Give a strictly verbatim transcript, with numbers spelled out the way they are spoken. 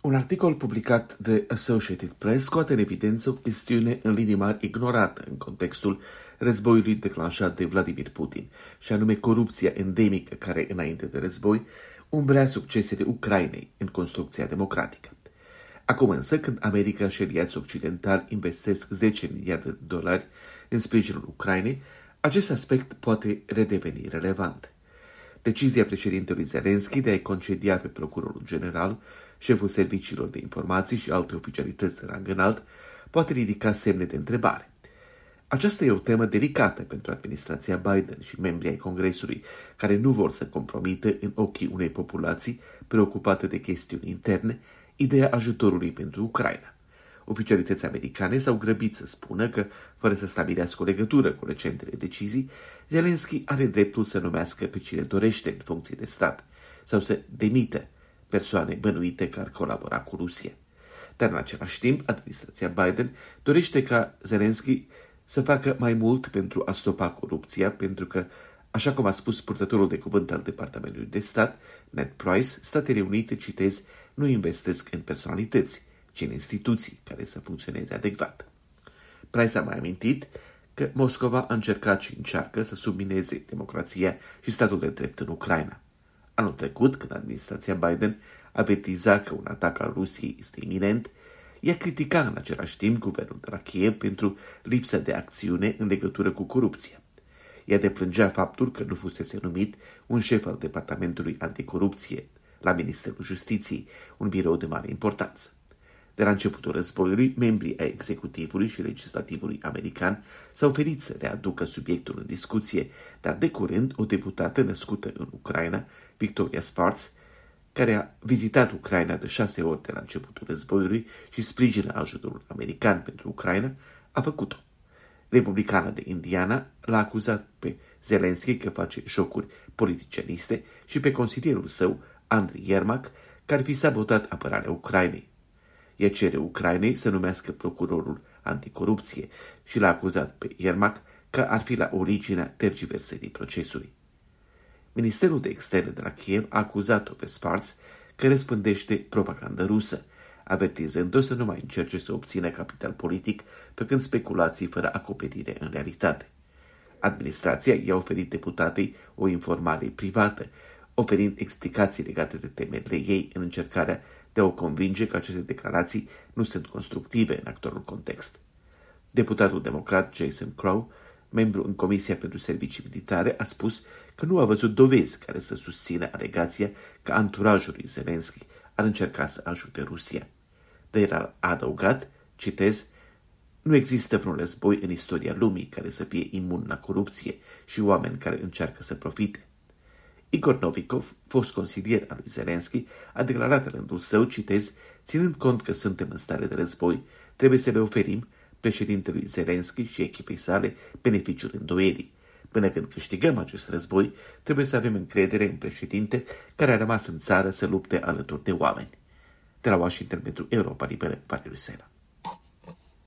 Un articol publicat de Associated Press scoate în evidență o chestiune în linii mari ignorată în contextul războiului declanșat de Vladimir Putin, și anume corupția endemică care, înainte de război, umbrea succesele Ucrainei în construcția democratică. Acum însă, când America și aliații occidentali investesc zece miliarde de dolari în sprijinul Ucrainei, acest aspect poate redeveni relevant. Decizia președintelui Zelensky de a-i concedia pe procurorul general, șeful serviciilor de informații și alte oficialități de rang înalt poate ridica semne de întrebare. Aceasta e o temă delicată pentru administrația Biden și membrii ai Congresului, care nu vor să compromită în ochii unei populații preocupate de chestiuni interne ideea ajutorului pentru Ucraina. Oficialități americane s-au grăbit să spună că, fără să stabilească o legătură cu recentele decizii, Zelensky are dreptul să numească pe cine dorește în funcții de stat sau să demită persoane bănuite că ar colabora cu Rusia. Dar în același timp, administrația Biden dorește ca Zelensky să facă mai mult pentru a stopa corupția, pentru că, așa cum a spus purtătorul de cuvânt al Departamentului de Stat, Ned Price, Statele Unite, citez, nu investesc în personalități, ci în instituții care să funcționeze adecvat. Price a mai amintit că Moscova a încercat și încearcă să submineze democrația și statul de drept în Ucraina. Anul trecut, când administrația Biden avertiza că un atac al Rusiei este iminent, ea critica în același timp guvernul de la Kiev pentru lipsa de acțiune în legătură cu corupția. Ea deplângea faptul că nu fusese numit un șef al Departamentului Anticorupție la Ministerul Justiției, un birou de mare importanță. De la începutul războiului, membrii ai executivului și legislativului american s-au oferit să readucă subiectul în discuție, dar de curând o deputată născută în Ucraina, Victoria Spartz, care a vizitat Ucraina de șase ori de la începutul războiului și sprijină ajutorul american pentru Ucraina, a făcut-o. Republicana de Indiana l-a acuzat pe Zelensky că face jocuri politicianiste și pe consilierul său, Andriy Yermak, că ar fi sabotat apărarea Ucrainei. Ea cere Ucrainei să numească procurorul anticorupție și l-a acuzat pe Yermak că ar fi la originea tergiversării procesului. Ministerul de Externe de la Kiev a acuzat-o pe Spartz că răspândește propagandă rusă, avertizând-o să nu mai încerce să obțină capital politic, făcând speculații fără acoperire în realitate. Administrația i-a oferit deputatei o informare privată, oferind explicații legate de temerile ei în încercarea de a o convinge că aceste declarații nu sunt constructive în actualul context. Deputatul democrat Jason Crow, membru în Comisia pentru Servicii Militare, a spus că nu a văzut dovezi care să susțină alegația că anturajul lui Zelensky ar încerca să ajute Rusia. Dar el a adăugat, citez, nu există vreun război în istoria lumii care să fie imun la corupție și oameni care încearcă să profite. Igor Novikov, fost consilier al lui Zelensky, a declarat în rândul său, citez, ținând cont că suntem în stare de război, trebuie să le oferim președintelui Zelensky și echipei sale beneficiul îndoierii. Până când câștigăm acest război, trebuie să avem încredere în președinte care a rămas în țară să lupte alături de oameni. De la Washington pentru Europa Liberă, Valeriu Sela.